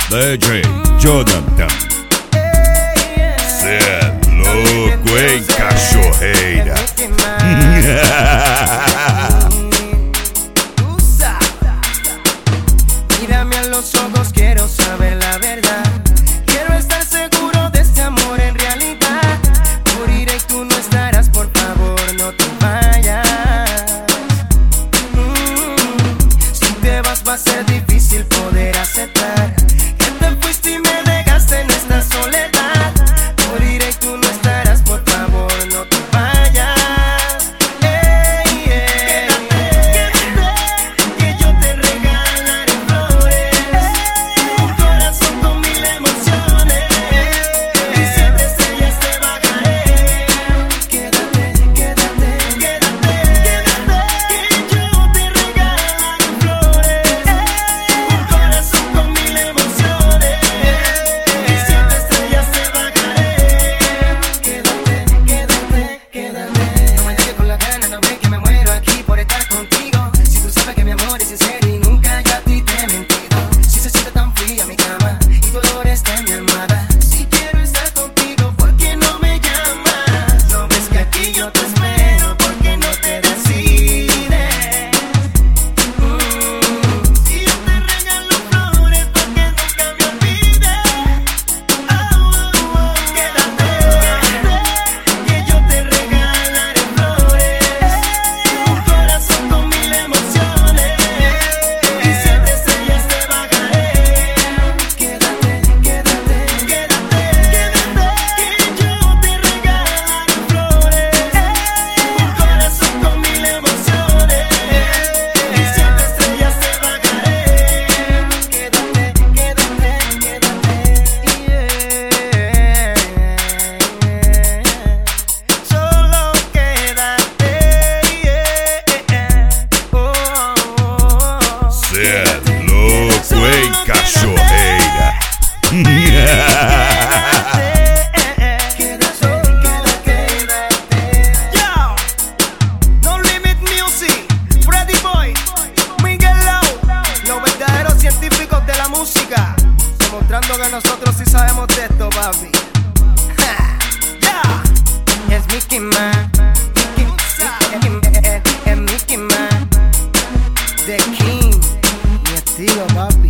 DJ Jonathan. Cê é louco, hein, cachorreira? Mírame a los ojos, quiero saber la verdad. Quiero estar seguro de este amor en realidad. Moriré y tú no estarás, por favor, no te vayas. Si te vas va a ser difícil poder aceptar que te fuiste y me dejaste en esta soledad. Moriré y tú no estarás, por favor, no te vayas. Cachorreira. No Limit Music, Freddy Boy, Miguel Low, los verdaderos científicos de la música, demostrando que nosotros sí sabemos de esto, papi. Es Mickey Man, es Mickey Man, The King, mi estilo, papi.